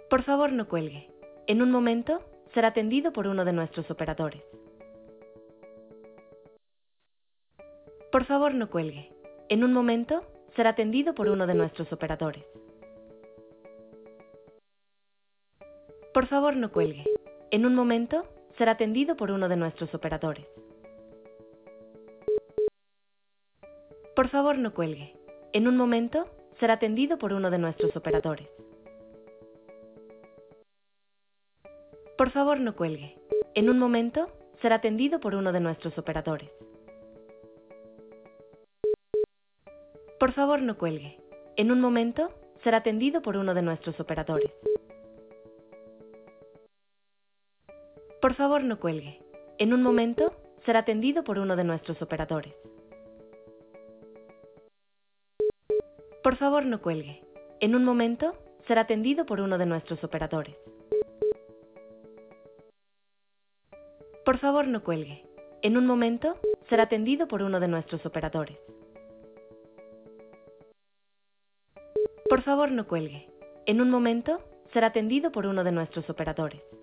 Por favor, no cuelgue. En un momento, será atendido por uno de nuestros operadores. Por favor, no cuelgue. En un momento, será atendido por uno de nuestros operadores. Por favor, no cuelgue. En un momento, será atendido por uno de nuestros operadores. Por favor, no cuelgue. En un momento, será atendido por uno de nuestros operadores. Por favor, no cuelgue. En un momento, será atendido por uno de nuestros operadores. Por favor, no cuelgue. En un momento, será atendido por uno de nuestros operadores. Por favor, no cuelgue. En un momento, será atendido por uno de nuestros operadores. Por favor, no cuelgue. En un momento, será atendido por uno de nuestros operadores. Por favor, no cuelgue. En un momento, será atendido por uno de nuestros operadores. Por favor, no cuelgue. En un momento, será atendido por uno de nuestros operadores.